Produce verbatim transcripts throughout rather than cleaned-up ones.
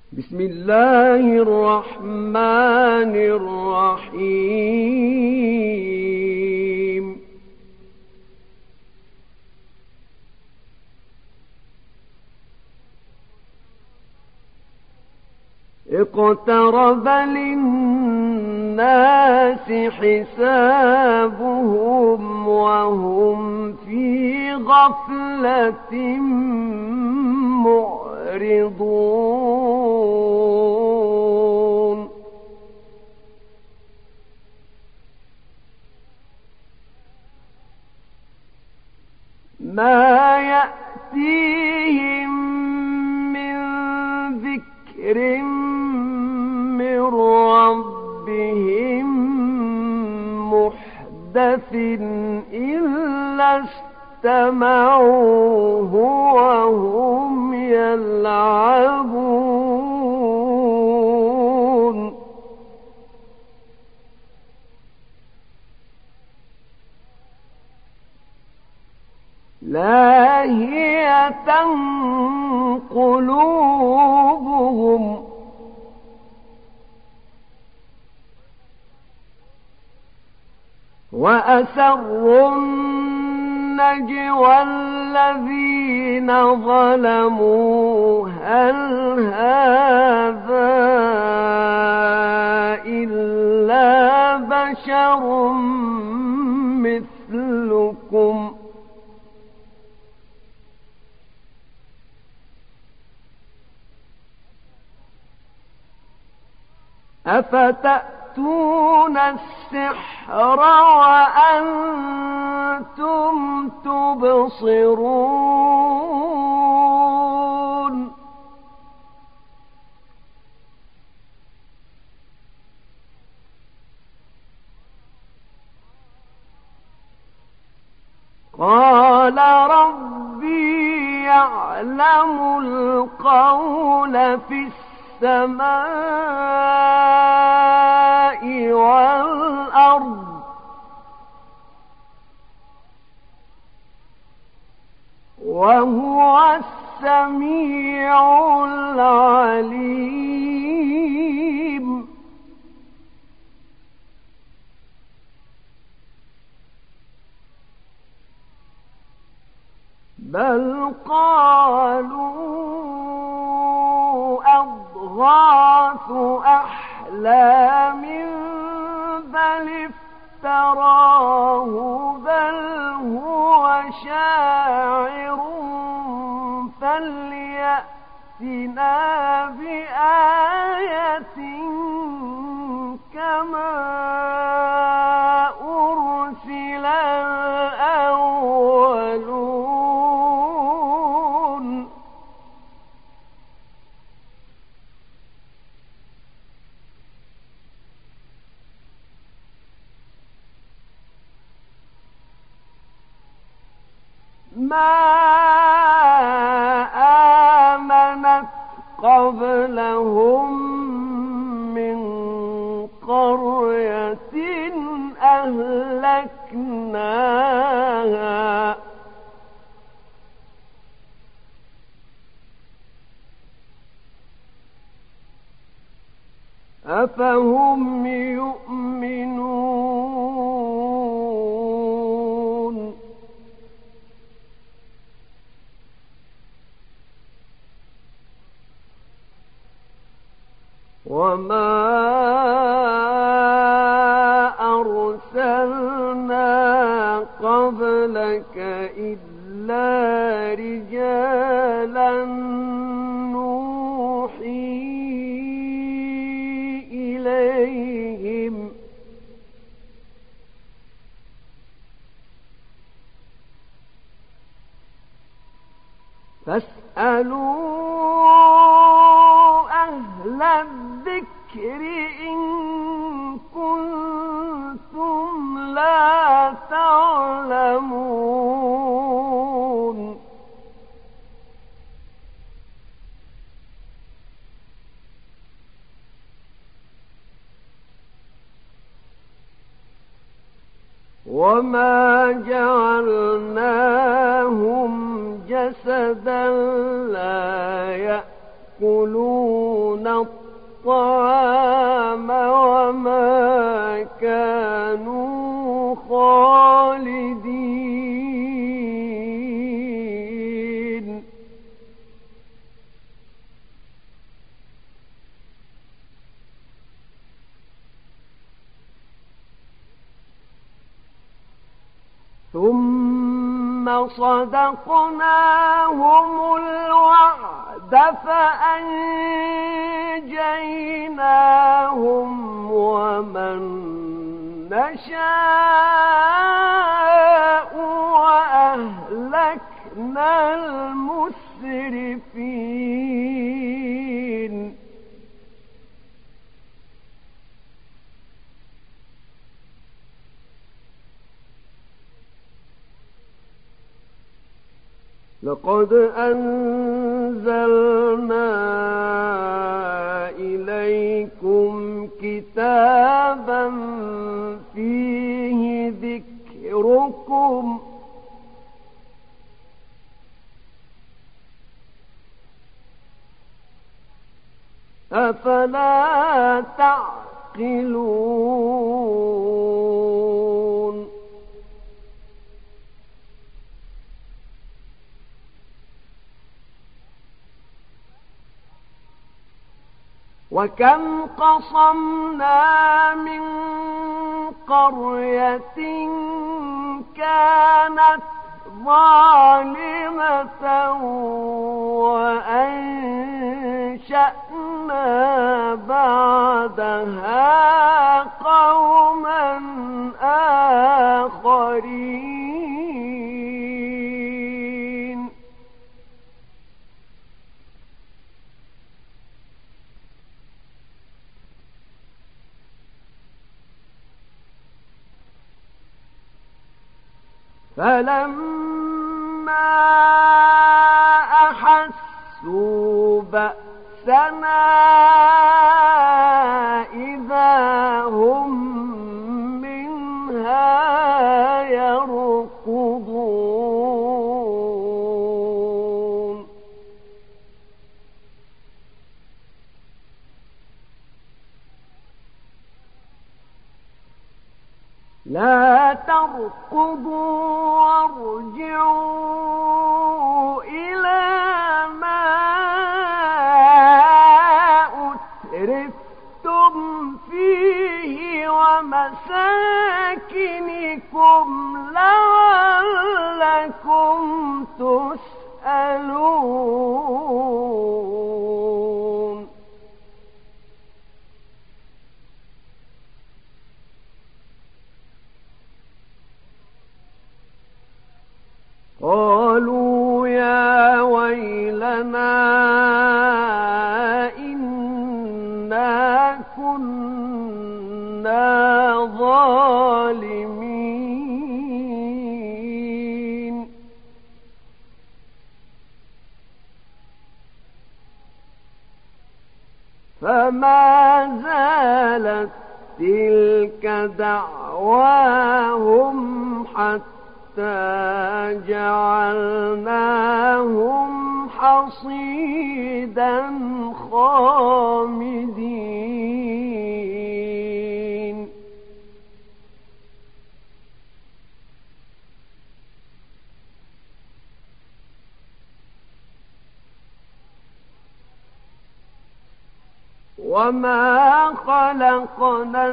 بسم الله الرحمن الرحيم اقترب للناس حسابهم وهم في غفلة معرضون ما يأتيهم من ذكر من ربهم محدث إلا استمعوه وهم يلعبون لاهية قلوبهم وأسروا النجوى الذين ظلموا هل هذا إلا بشر مثلكم أفتأتون السحر وأنتم تبصرون قال ربي يعلم القول في السماء والأرض وهو السميع العليم بل قالوا أضغاث أحلام بل افتراه بل هو شاعر فليأتنا بآية كما أرسل الأولون ما آمنت قبلهم من قرية أهلكناها أفهم يؤمنون وما أرسلنا قبلك إلا رجالا نوحي إليهم فاسألوا أهل الذكر إن كنتم لا تعلمون وما جعلناهم جسدا لا يأكلون الطعام وما كانوا خالدين. ثم صدقناهم الوعد فأنجيناهم ومن نشاء وأهلكنا المسرفين. لقد أنزلنا إليكم كتابا فيه ذكركم أفلا تعقلون. وكم قصمنا من قرية كانت ظالمة وأنشأنا بعدها قوما آخرين. فلما أحسوا بأسنا إذا هم منها يركضون. لا تركضوا وارجعوا إلى ما أترفتم فيه ومساكنكم لعلكم تسألون. قالوا يا ويلنا إنا كنا ظالمين. فما زالت تلك دعواهم حتى جعلناهم حصيدا خامدين. وما خلقنا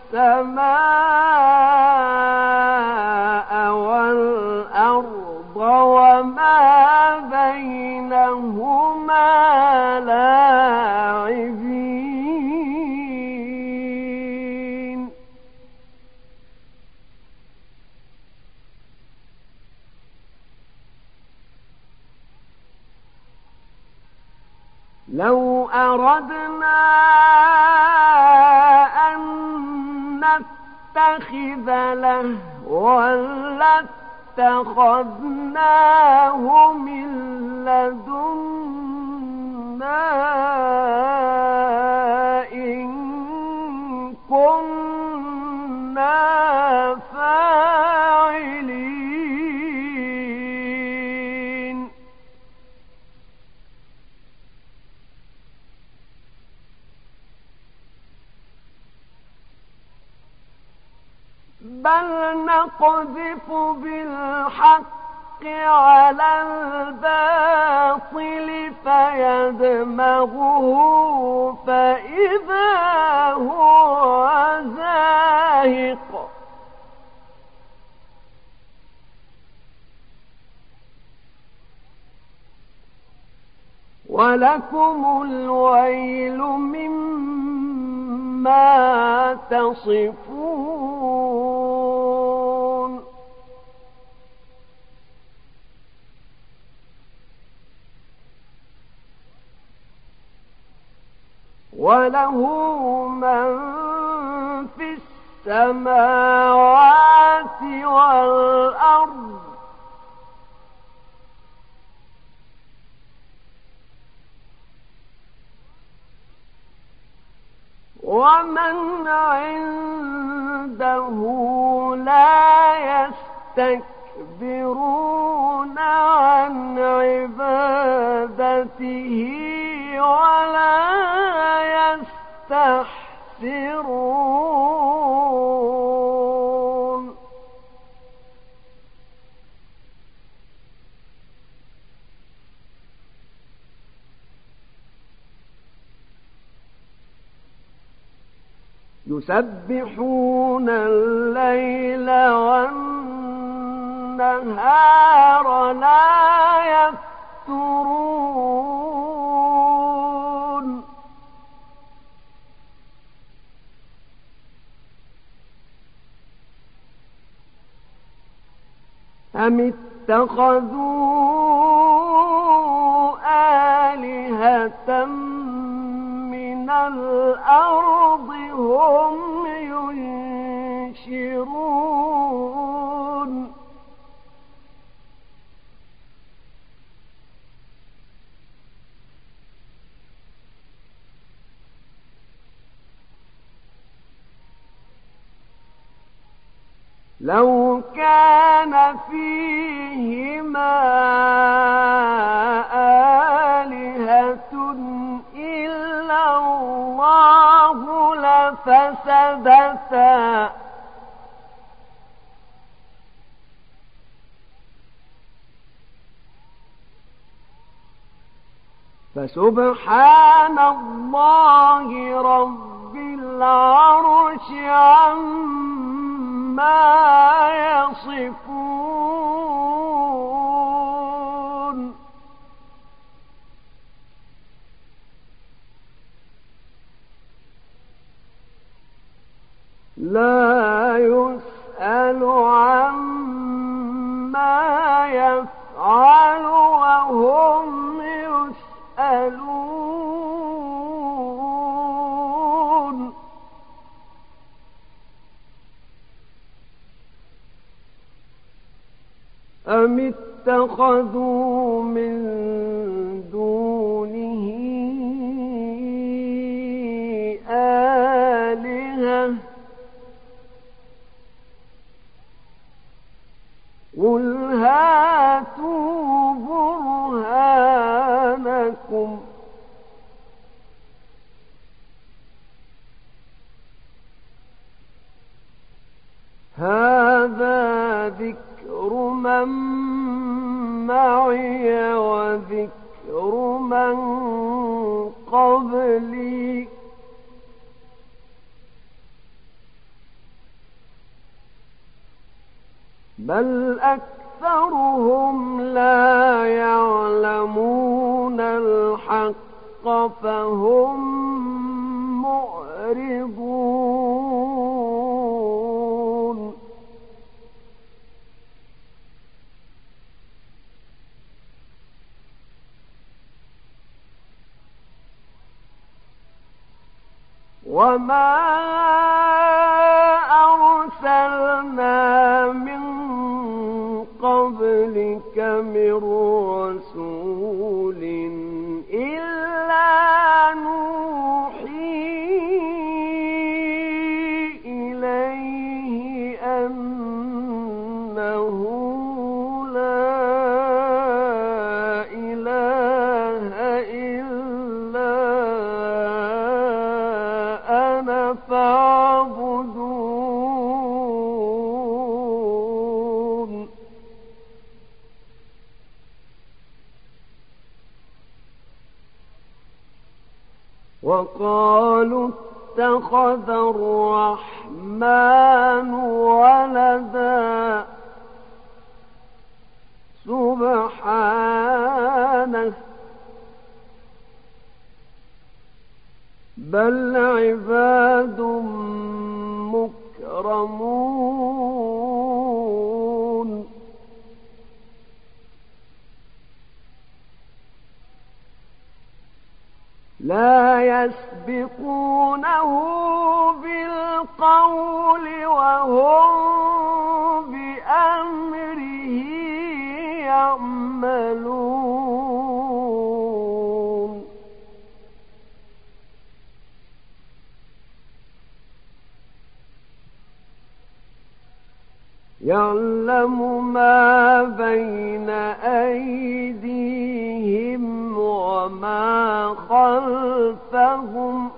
السماء والأرض وما بينهما لاعبين. لو أردنا أن نتخذ لهوا لاتخذناه من لدنا إن كنا فاعلين. بل نقذف بالحق على الباطل فيدمغه فإذا هو زاهق ولكم الويل مما تصفون وله من في السماوات والأرض ومن عنده لا يستكبرون عن عبادته ولا يستحسرون يسبحون الليل والنهار لا يفترون أم اتخذوا آلهة من الأرض هم ينشرون لو كان فيهما آلهة إلا الله لفسدتا فسبحان الله رب العرش عما يصفون لا يسأل عما يفعل وهم يسألون أم اتخذوا من دونه آلهة قل هاتوا برهانكم هذا ذكر من معي وذكر من قبلي بل أكثرهم لا يعلمون الحق فهم معرضون وما أرسلنا من قبلك من رسول إلا نوحي إليه أنه لا إله إلا أنا فاعبدون وقالوا اتخذ الرحمن ولدا سبحانه بل عباد مكرمون لا يسبقونه بالقول وهم بأمره يعملون يعلم ما بين أيديهم وما خلفهم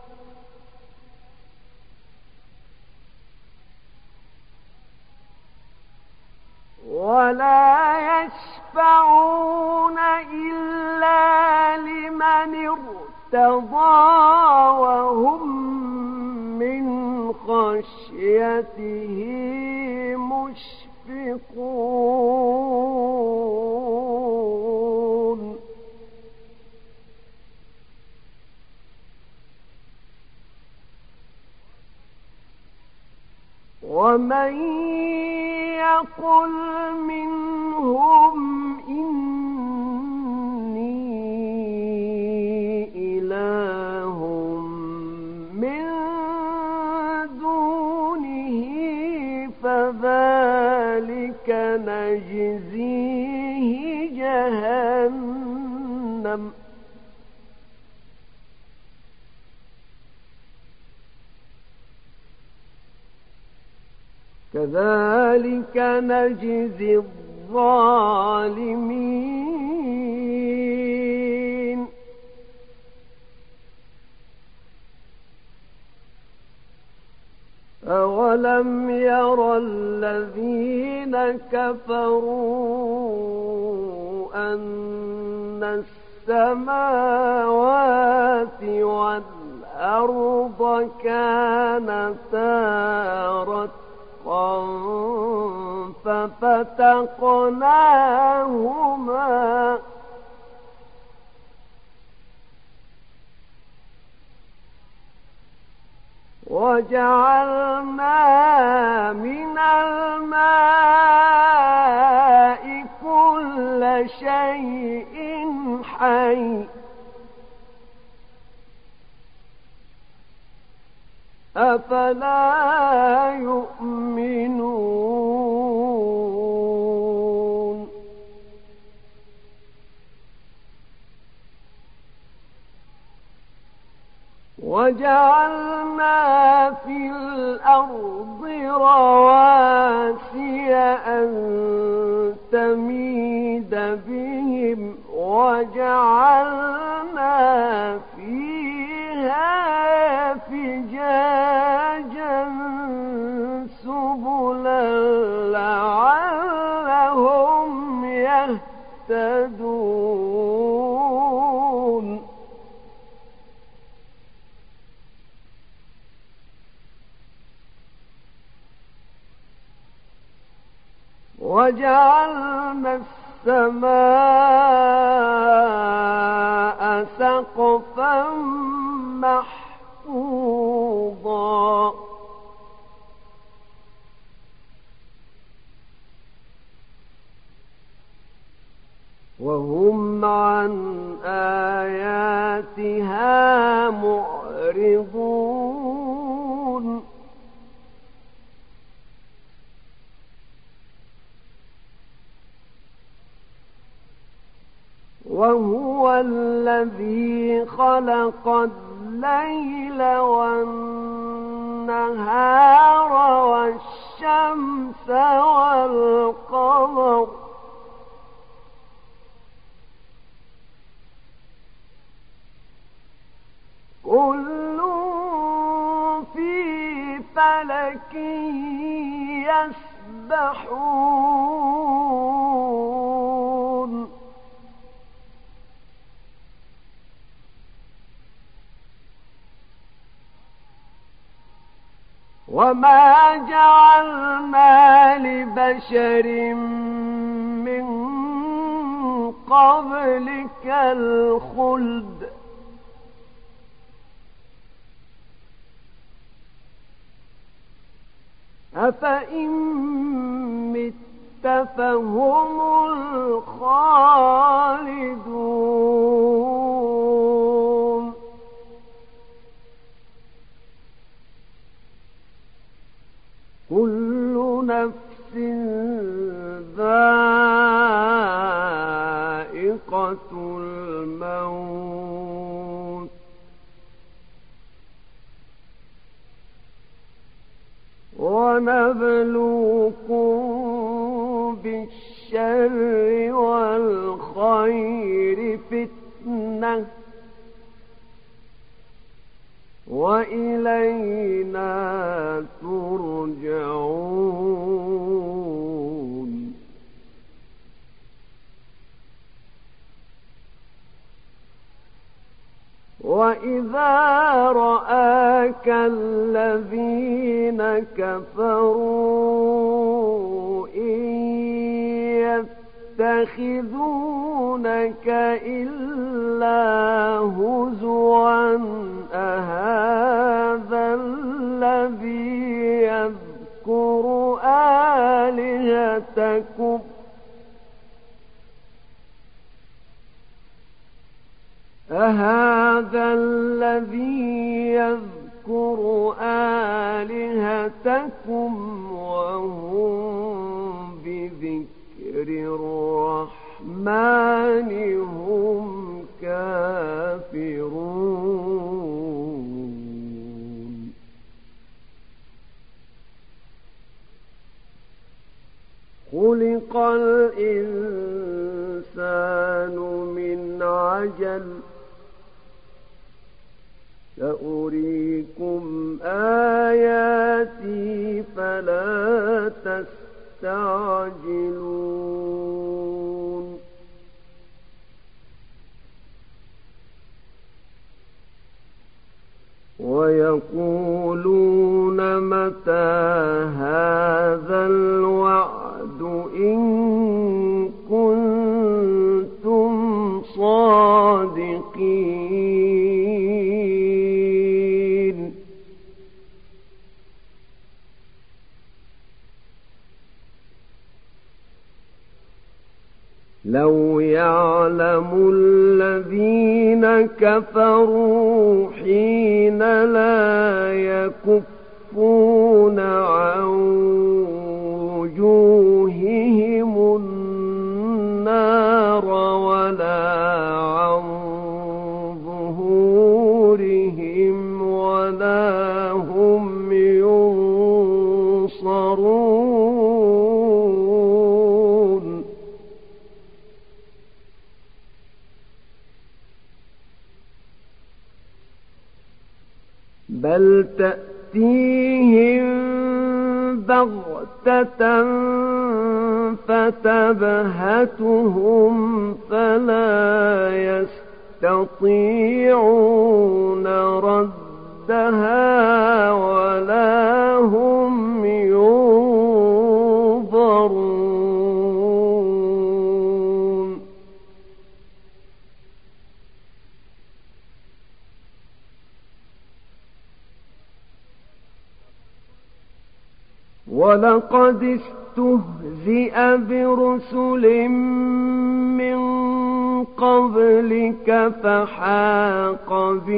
ولا يشفعون إلا لمن ارتضى وهم من خشيته مشفقون ومن يقل منهم إني إله من دونه فذلك نجزيه جهنم كذلك نجزي الظالمين أولم ير الذين كفروا أن السماوات والأرض كانتا رتقا ففتقناهما وجعلنا من الماء كل شيء حي أفلا يؤمنون وجعلنا في الأرض رواسي أن تميد بهم وجعلنا فيها فجاجا سبلا لعلهم يهتدون وجعلنا السماء سقفا محفوظا وهم عن آياتها معرضون وهو الذي خلق الليل والنهار والشمس والقمر كل في فلك يسبحون وما جعلنا لبشر من قبلك الخلد أفإن مت فهم الخالدون كل نفس ذائقة الموت ونبلوكم بالشر والخير فتنة وإلينا ترجعون وإذا رآك الذين كفروا إن يتخذونك إلا هزوا أهذا الذي يذكر آلهتكم أهذا الذي يذكر آلهتكم وهم بذكر الرحمن هم كافرون خلق الإنسان من عجل سأريكم آياتي فلا تستعجلون ويقولون متى هذا الوعد إن كنتم صادقين لو يعلم الذين كفروا حين لا يكفون عن وجوههم النار ولا عن ظهورهم ولا هم ينصرون بل تأتيهم بغتة فتبهتهم فلا يستطيعون ردها ولا هم ينظرون ولقد استهزئ برسل من قبلك فحاق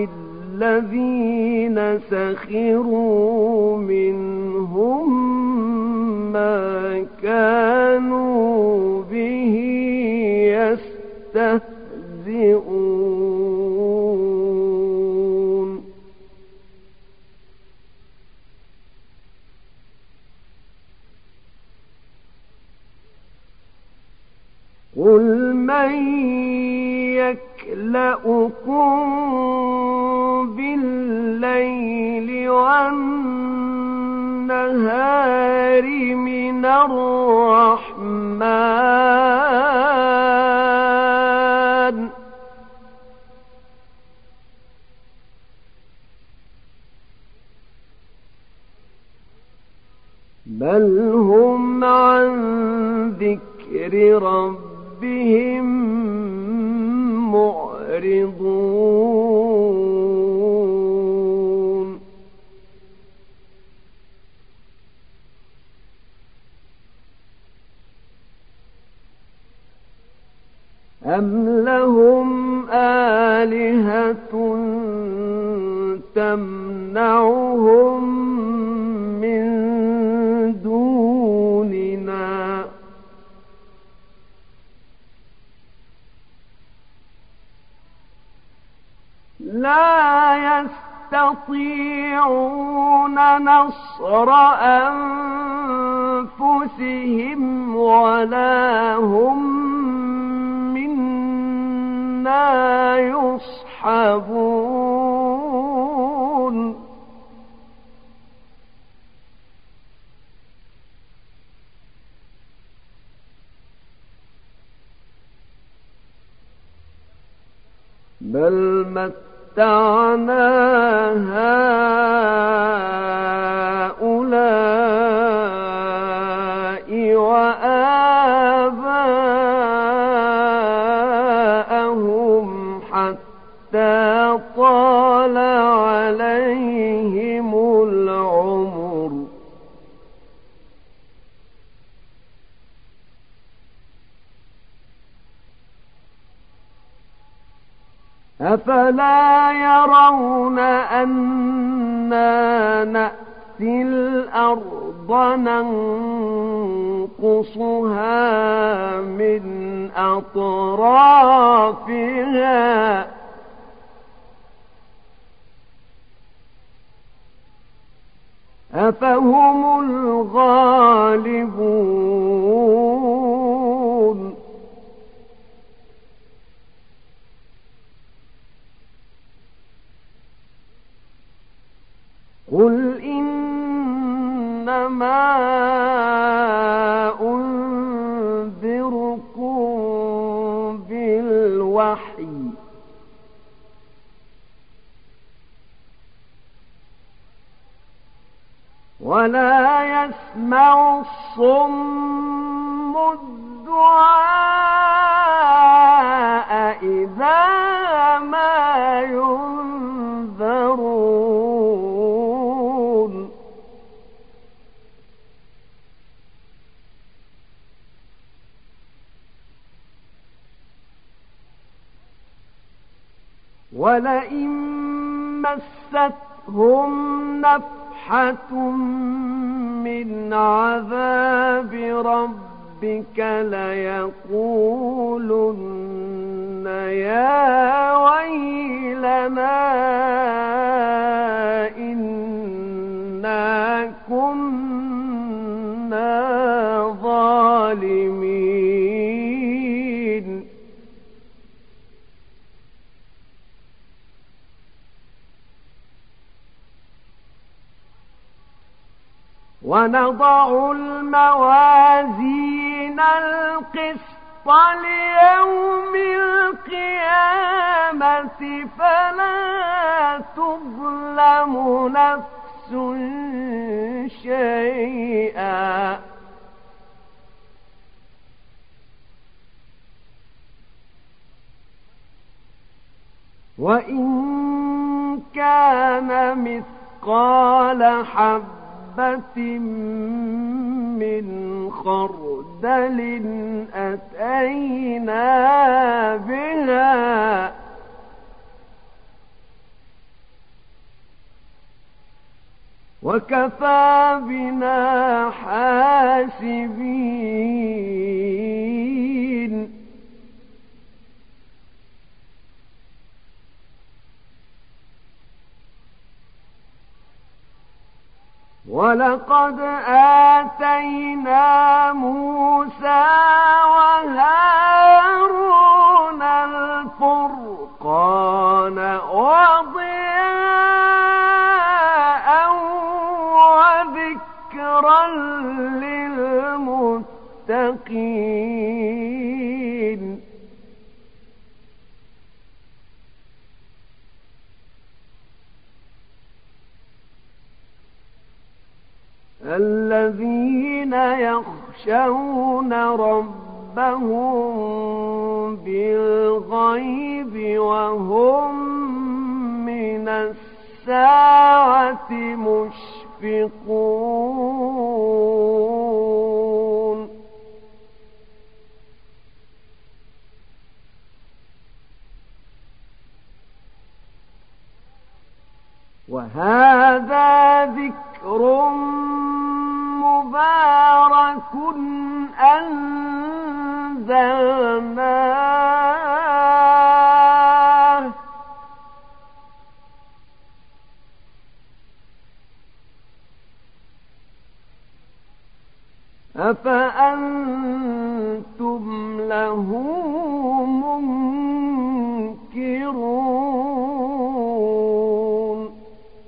بالذين سخروا منهم ما كانوا به يستهزئون قل من يكلؤكم بالليل والنهار من الرحمن بل هم عن ذكر ربهم معرضون أم لهم آلهة تمنعهم من دوننا لا يستطيعون نصر أنفسهم ولا هم منا يصحبون بل متعنا هؤلاء وآباءهم حتى طال عليهم العمر أفلا يرون أنا نأتي الأرض ننقصها من أطرافها أفهم الغالبون قل إنما أنذركم بالوحي ولا يسمع الصم الدعاء إذا ما ينذرون ولئن مستهم نفحة من عذاب ربك ليقولن يا ويلنا إنا كنا ظالمين ونضع الموازين القسط ليوم القيامة فلا تظلم نفس شيئا وإن كان مثقال حبة من خردل أتينا بها وكفى بنا حاسبين ولقد آتينا موسى وهارون الفرقان وضياء وذكرا للمتقين الذين يخشون ربهم بالغيب وهم من الساعة مشفقون وهذا ذكر مبارك أنزلناه أفأنتم له منكرون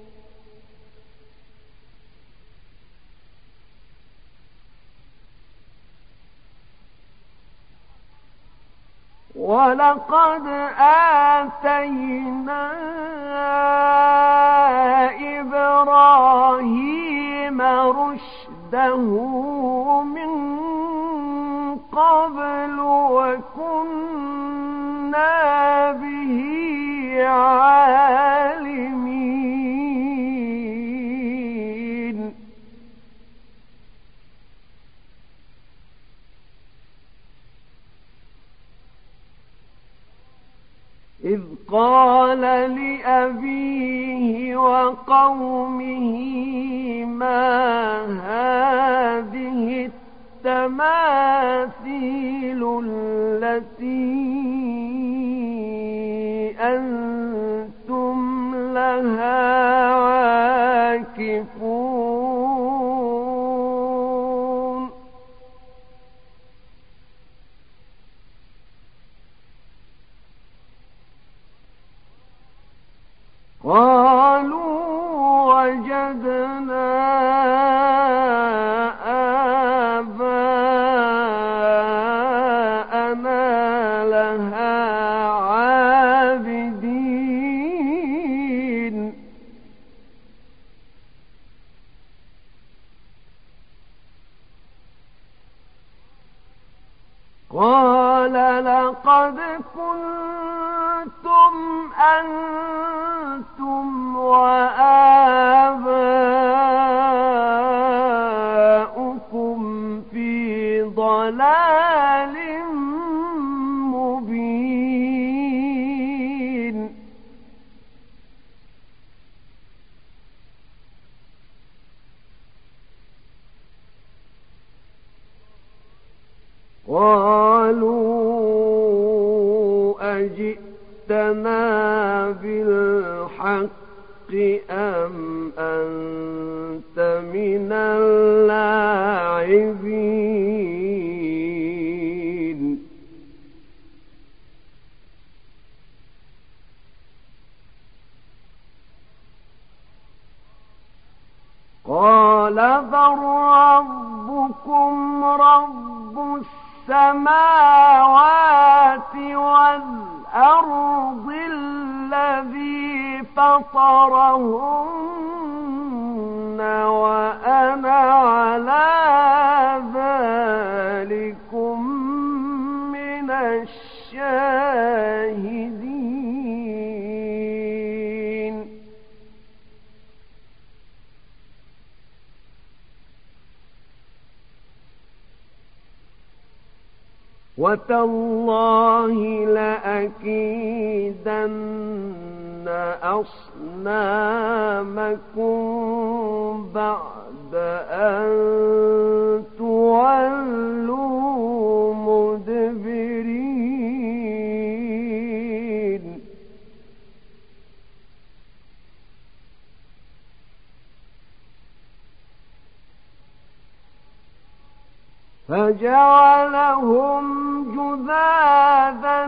ولقد آتينا إبراهيم رشده من قبل وكنا به عالمين إذ قال لأبيه وقومه ما هذه التماثيل التي أنتم لها عاكفون قالوا وجدنا آباءنا لها عابدين قال لقد كنتم أنتم وآباؤكم في ضلال مبين قالوا أجئتنا بالحق أم أنت من اللاعبين قال بل ربكم رب السماوات والأرض الذي فطرهن وأنا على ذلكم من الشاهدين وتالله لأكيدن أصنامكم بعد أن تولوا مدبرين فجعلهم جذاذا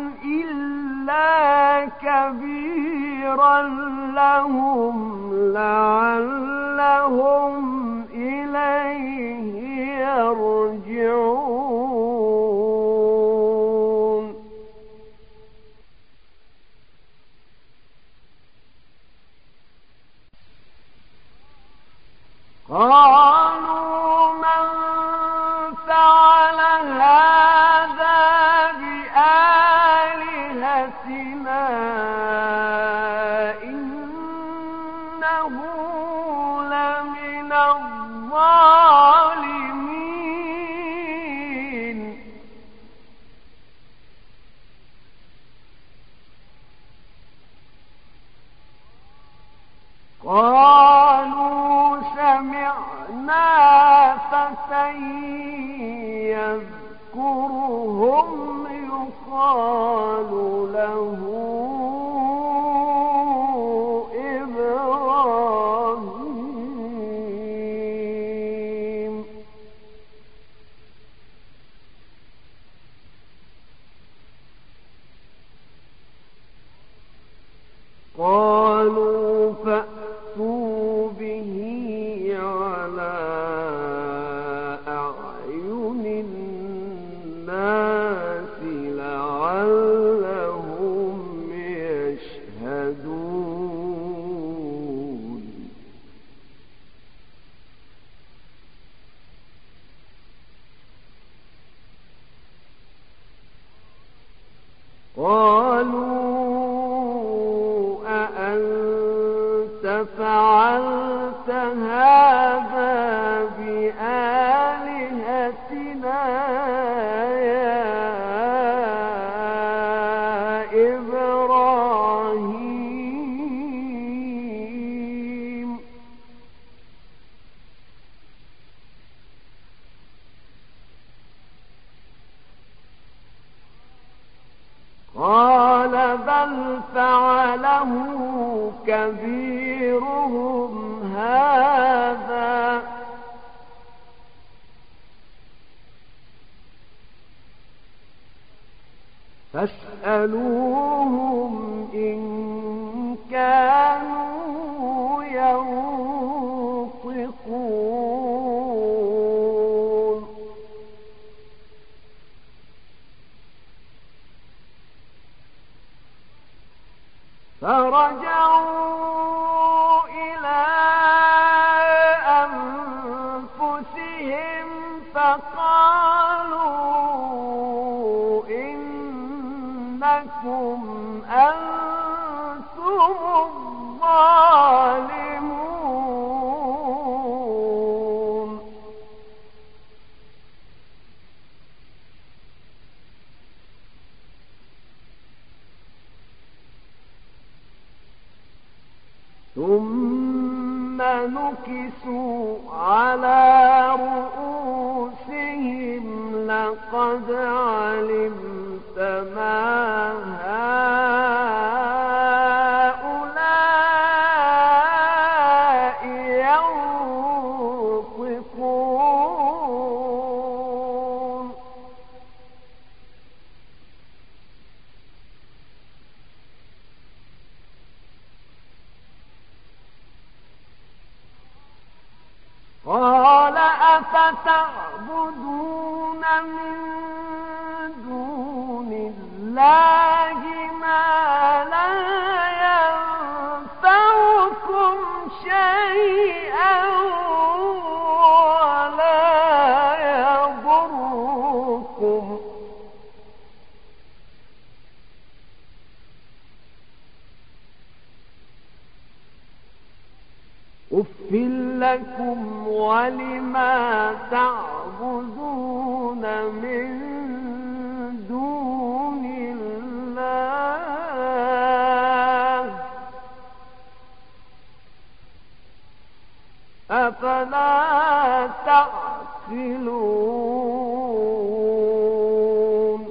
إلا كبيرا لهم لعلهم إليه يرجعون قال قالوا سمعنا فتى يذكرهم يقال له إبراهيم قالوا فأتوا به على أعين الناس لعلهم يشهدون قالوا أأنت فعلت هذا بآلهتنا يا إبراهيم قال بل فعله كبيرهم هذا فاسألوهم إن كانوا ينطقون فرجعوا إلى أنفسهم فقالوا إنكم أنتم الظالمون ثم نكسوا على رؤوسهم لقد علمت ما هؤلاء ينطقون قال أفتعبدون من دون الله ما لا ينفعكم شيئا ولا يضركم أُفٍّ لكم ولما تعبدون من دون الله أفلا تعقلون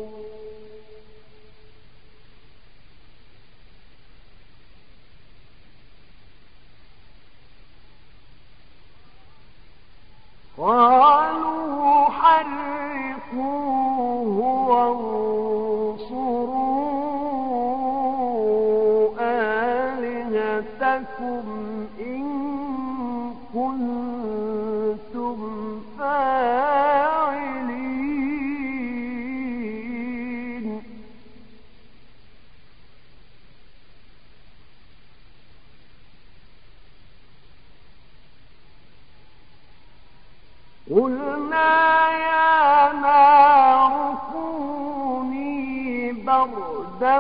قالوا حرقوه وانصروا آلهتكم إن كنتم فاعلين قلنا يا نار كوني بردا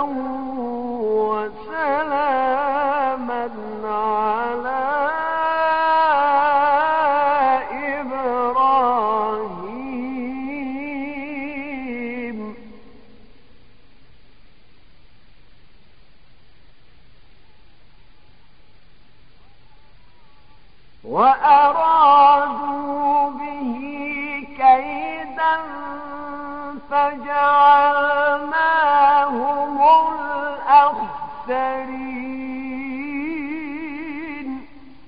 وسلاما على إبراهيم قال لا أبرح حتى يأتيني يقين قال فأتوا به على أعين الناس لعلهم يشهدون قالوا أأنت فعلت هذا بآلهتنا يا إبراهيم قال بل فعله كبيرهم هذا فاسألوهم إن كانوا ينطقون وأرادوا به كيدا فجعلناهم الأخسرين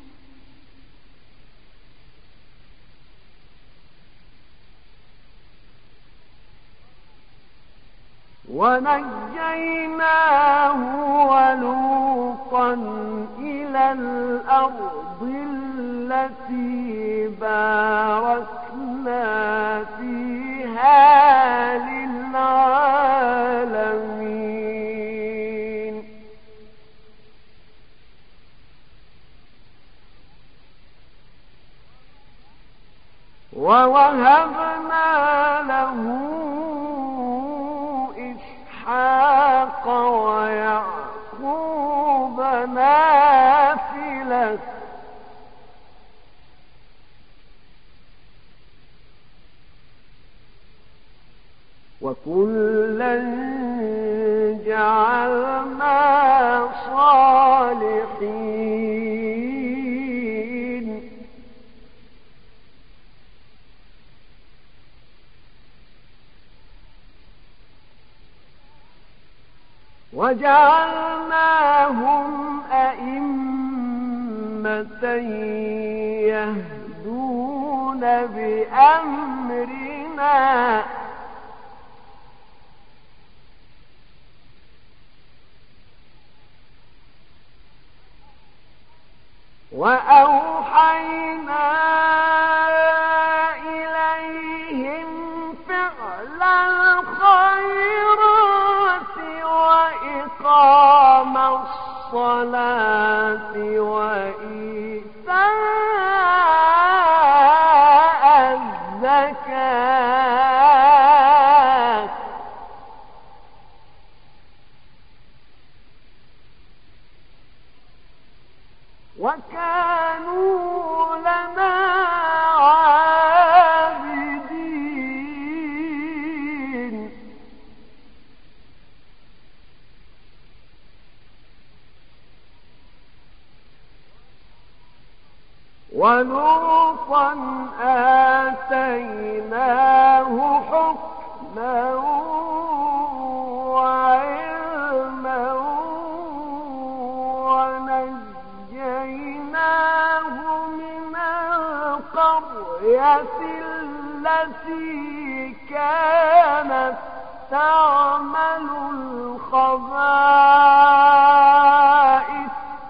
ونجيناه ولوطا إلى الأرض التي باركنا فيها للعالمين ووهبنا له إسحاق ويعقوب نافلة وكلا جعلنا صالحين وجعلناهم أئمة يهدون بأمرنا وأوحينا إليهم فعل الخيرات وإقام الصلاة وإيتاء الزكاة وكانوا لنا عابدين ولوطا آتيناه حكما وعلما ونجيناه من القرية التي كانت تعمل الخبائث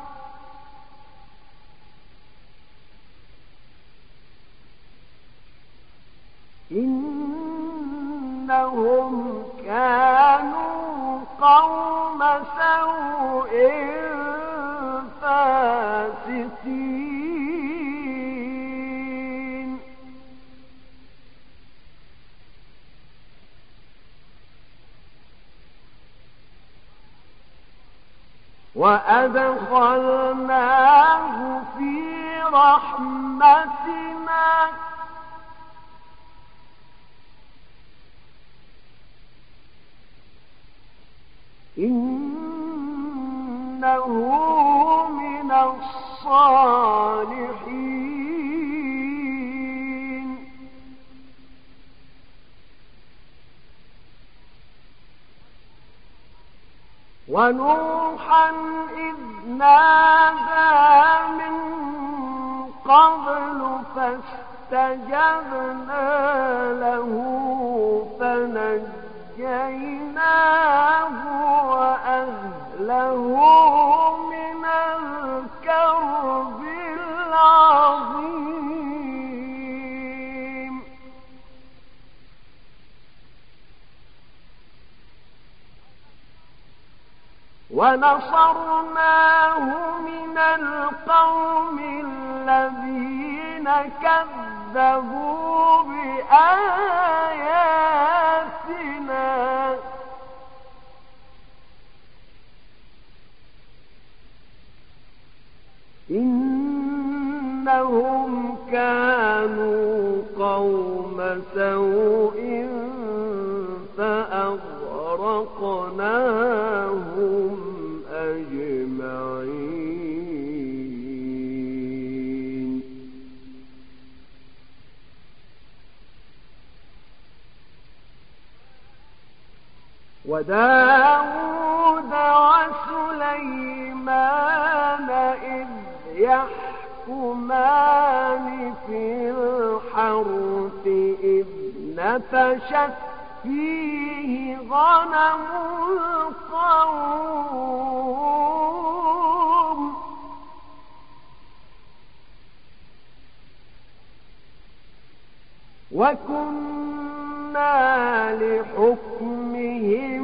إنهم كانوا قوم سوء فاسقين وأدخلناه في رحمتنا إنه من الصالحين ونوحا إذ نادى من قبل فاستجبنا له فنجيناه وأهله من الكرب العظيم ونصرناه من القوم الذين كذبوا بآياتنا إنهم كانوا قوم سوء فأغرقناهم أجمعين وداود وسليمان إذ يحكمان في الحرث إذ نفشت فيه غنم القوم وكنا لحكمهم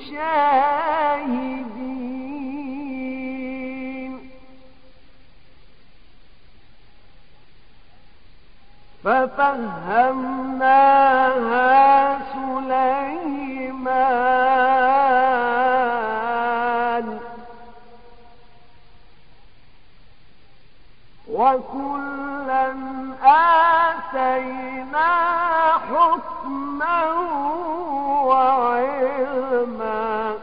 شاهدين ففهمناها سليمان وكلا آتينا حكما وعلما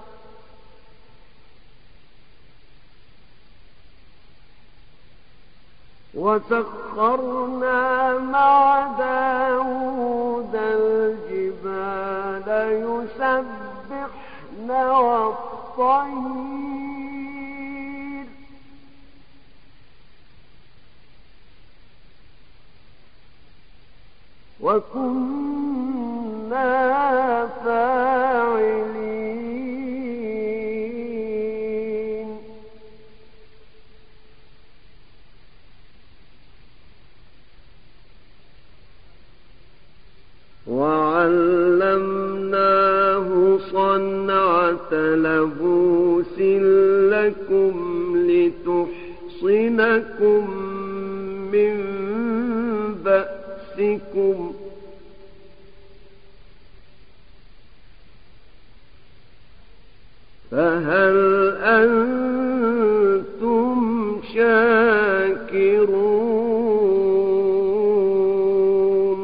وسخرنا مع داود الجبال يسبحن والطير وكنا فاعلين وعلمناه صنعة لبوس لكم لتحصنكم من بأسكم فهل أنتم شاكرون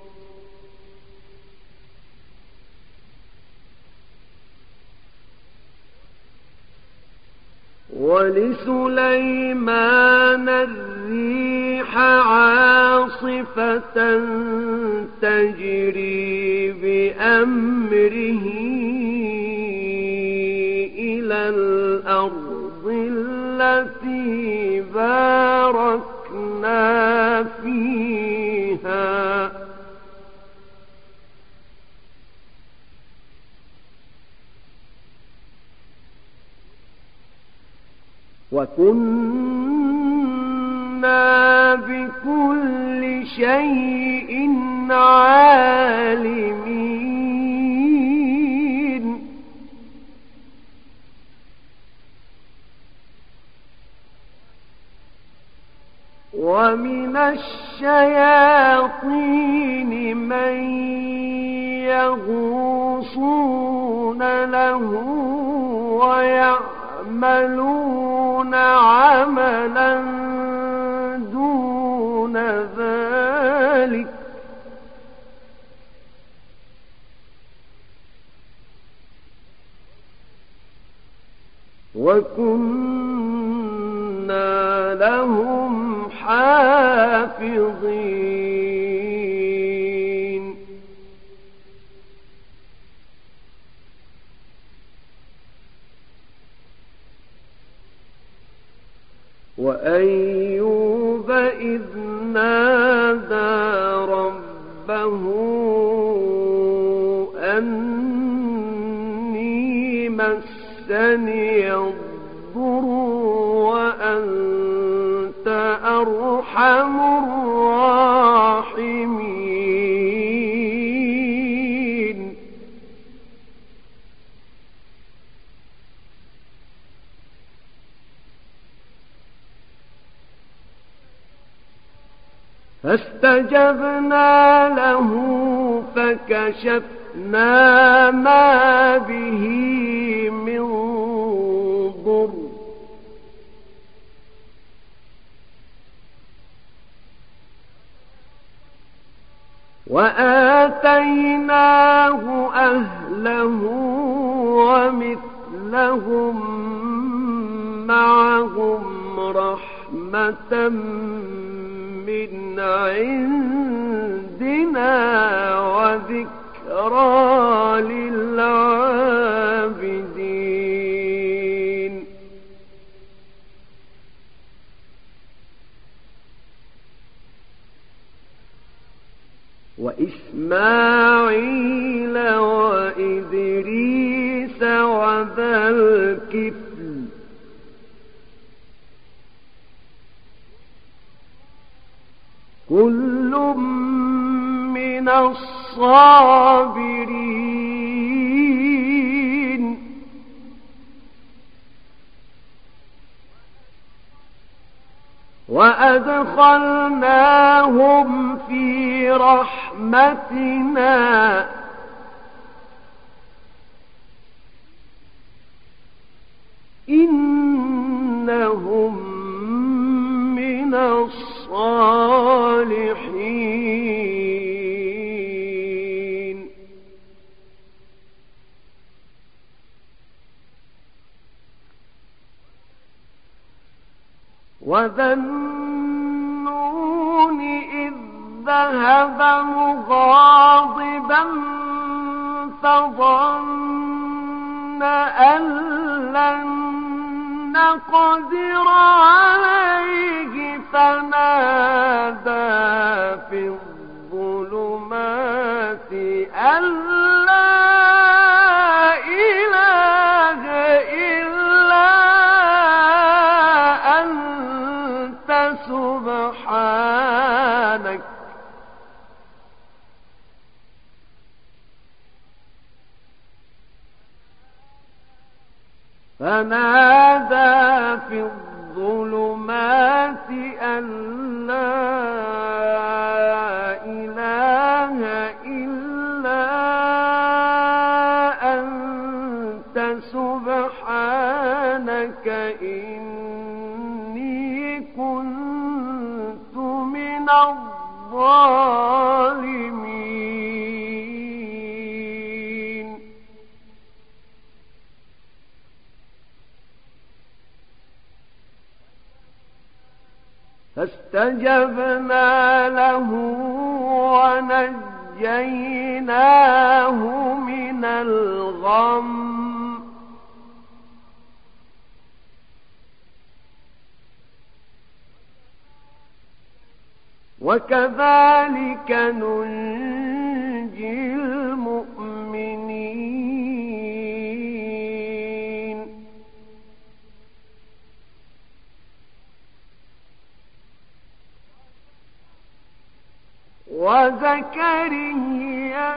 ولسليمان الريح عاصفة تجري بأمره إلى الأرض التي باركنا فيها وكنا بكل شيء عالمين ومن الشياطين من يغوصون له ويعملون عملا دون ذلك وكنا لهم حافظين وأيوب إذ نادى ربه أني مسني الضر وأنت أرحم الراحمين فاستجبنا له فكشفنا ما به من ضر وآتيناه أهله ومثلهم معهم رحمة من عندنا وذكرى للعالمين وإسماعيل وإدريس وذا الكفل كل من الصابرين وأدخلناهم في رحمتنا إنهم من الصالحين وذا النون إذ ذهب مغاضبا فظن أن لن نقدر عليه فنادى في الظلمات أن لا إله إلا أنت سبحانك فنادى في الظلمات أن لا إله إلا أنت سبحانك إني كنت من الظالمين فاستجبنا له ونجيناه من الغم وكذلك ننجي المؤمنين وزكريا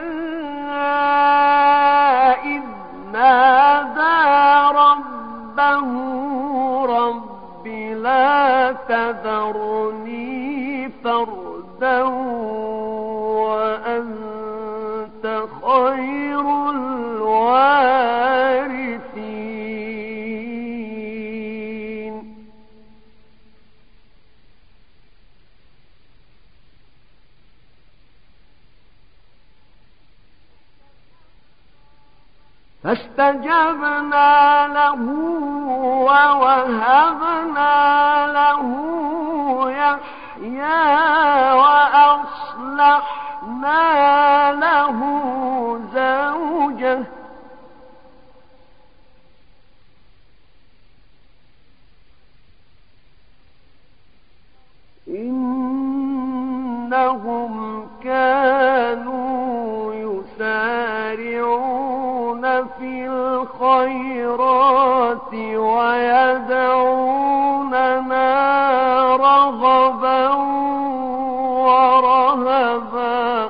إذ نادى ربه رب لا تذرني فردا وأنت خير الوارثين فاستجبنا له ووهبنا له يحيى وأصلحنا له زوجه إنهم كانوا يسارعون في الخيرات ويدعوننا رغبا ورهبا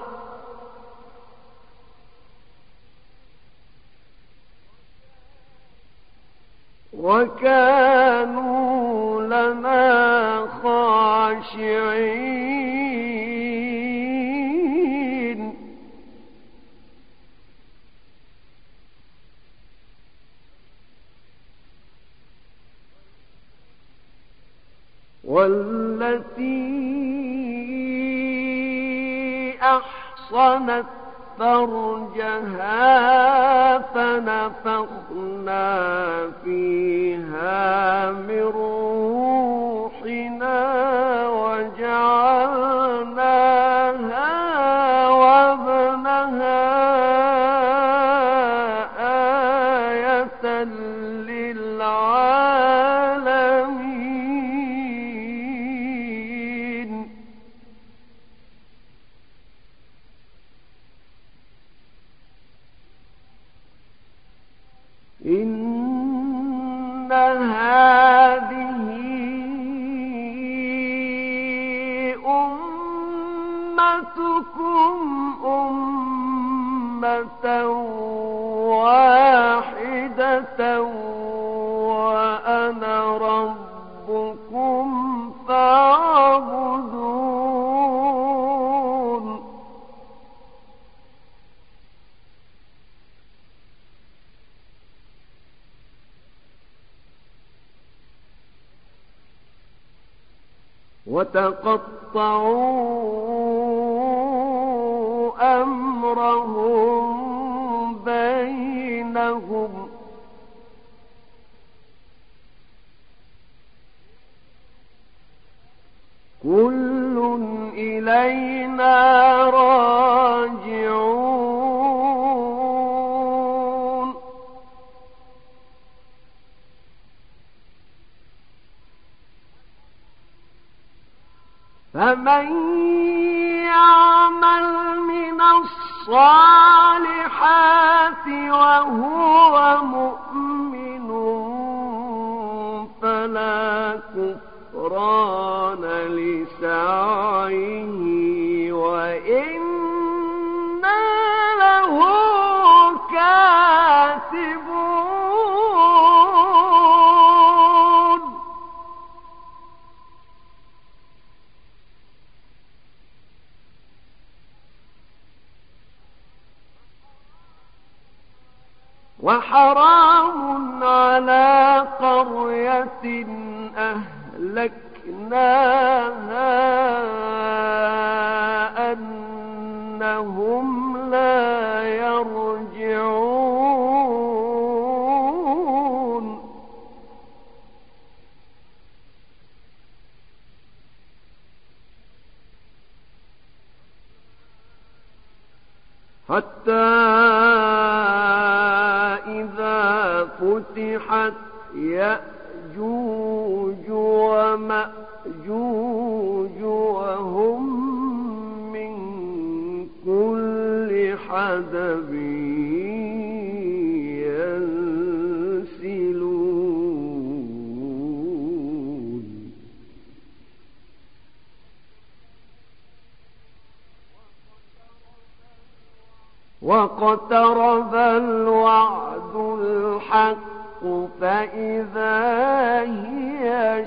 وكانوا لنا خاشعين والتي أحصنت فرجها فنفخنا فيها من روحنا وجعلناها وابنها آية للعالمين وتقطعوا أمرهم بينهم كل إلينا راجعون فمن يعمل من الصالحات وهو مؤمن فلا كفران لسعيه وإنا له كاتبون وحرام على قرية أهلكناها أنهم لا يرجعون حتى إذا فتحت يأجوج ومأجوج وهم من كل حدب ينسلون واقترب الوعد الحق فإذا هي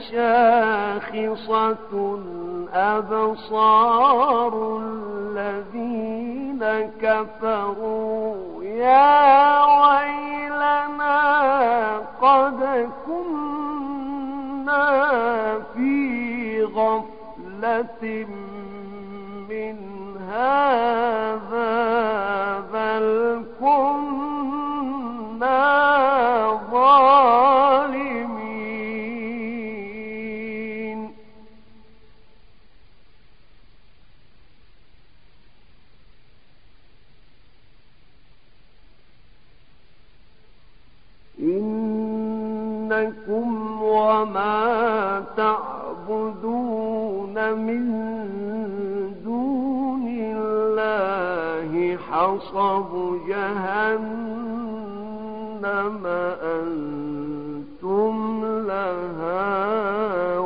شاخصة أبصار الذين كفروا يا ويلنا قد كنا في غفلة من هذا بل كنا ظالمين إنكم وما تعبدون من دون الله حصب جهنم أنتم لها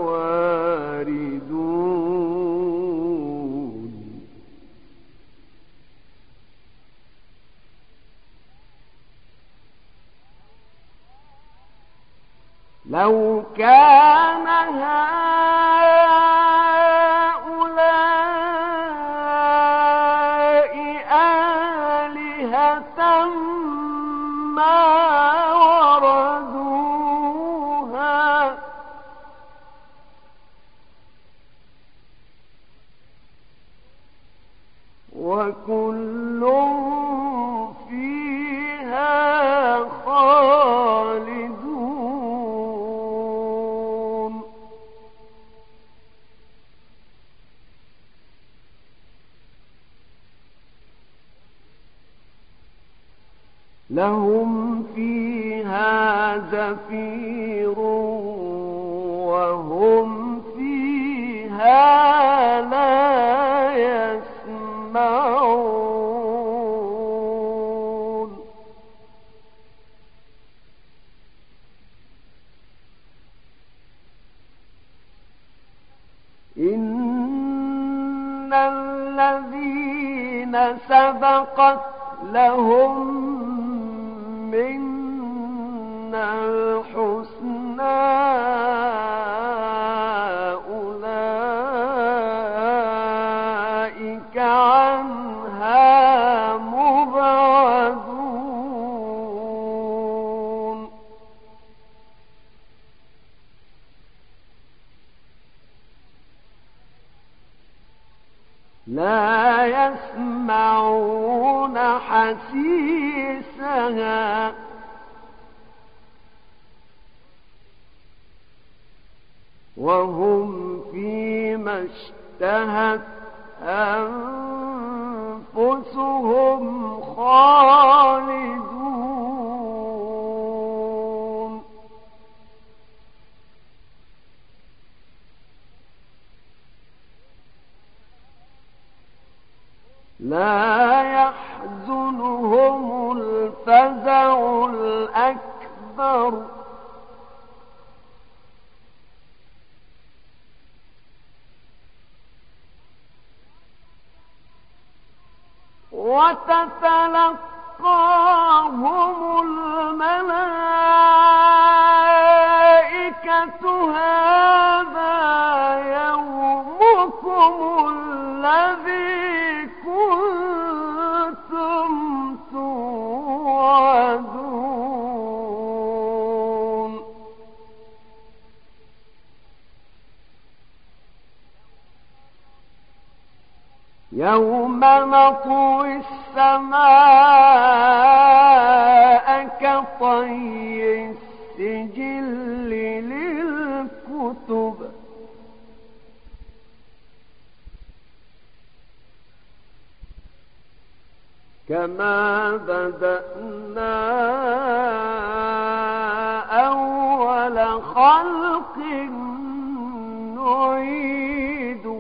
واردون لو كان هؤلاء آلهة ما وردوها وكل فيها خالدون لهم فيها زفير وهم فيها لا يسمعون إن الذين سبقت لهم منا الحسنى أولئك عنها مبعدون لا يسمعون حسيسها وهم فيما اشتهت أنفسهم خالدون لا يحزنهم الفزع الأكبر وتتلقاهم الملائكة هذا يومكم الذي كنتم توعدون يوم نطوي السماء كطي السجل للكتب كما بدأنا أول خلق نعيده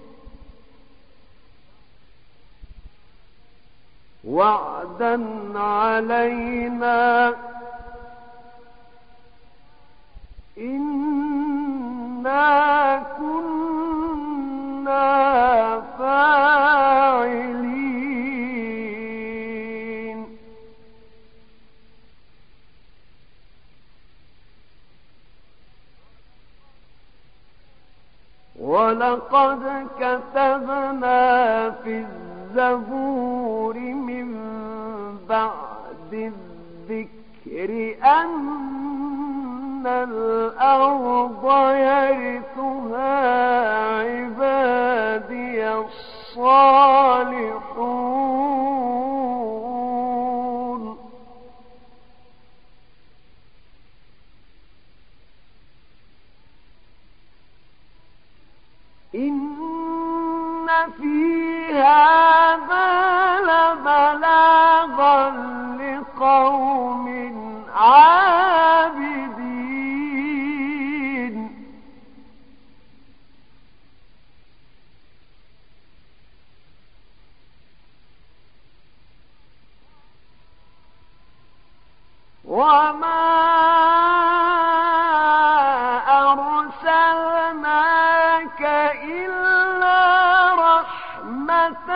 وعدا علينا إنا كنا فاعلين ولقد كتبنا في الزبور من بعد الذكر أن الأرض يرثها عبادي الصالحون إن في هذا لبلاغا لقوم عابدين وما أرسلناك إلا رحمة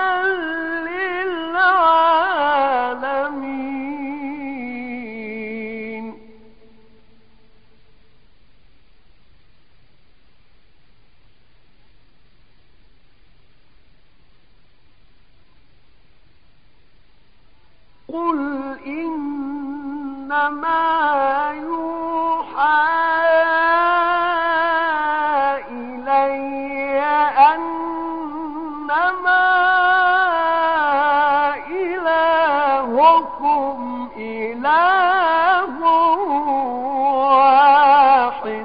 للعالمين قل إنما يوحى إلي أنما إلهكم إله واحد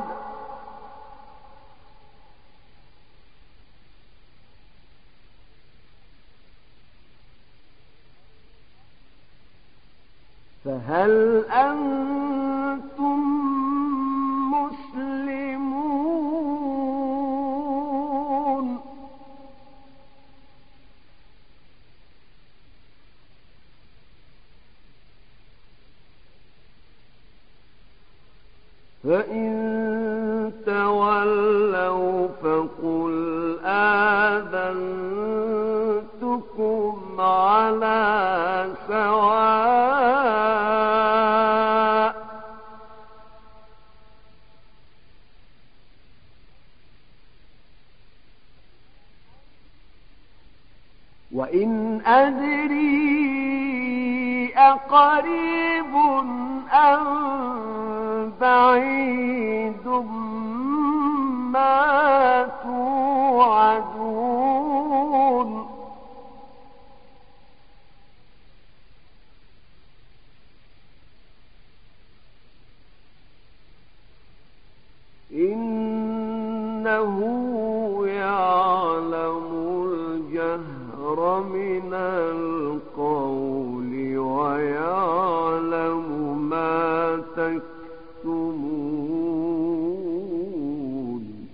فهل أنتم مسلمون فإن تولوا فقل آذنتكم على سواء وإن أدري أقريب أم بعيد ما توعدون إنه يعلم الجهر من القول ويعلم ما تكتمون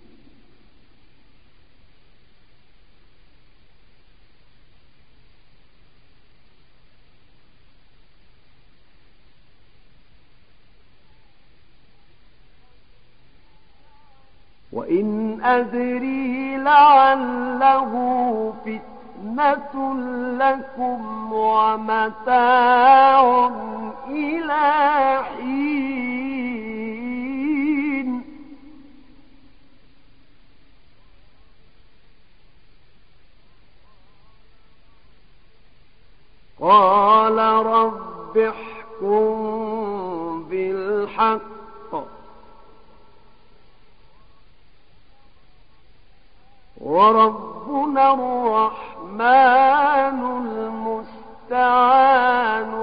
وإن أدري لعله فتنة لكم ومتاع إلى حين قال رب احكم بالحق وربنا الرحمن المستعان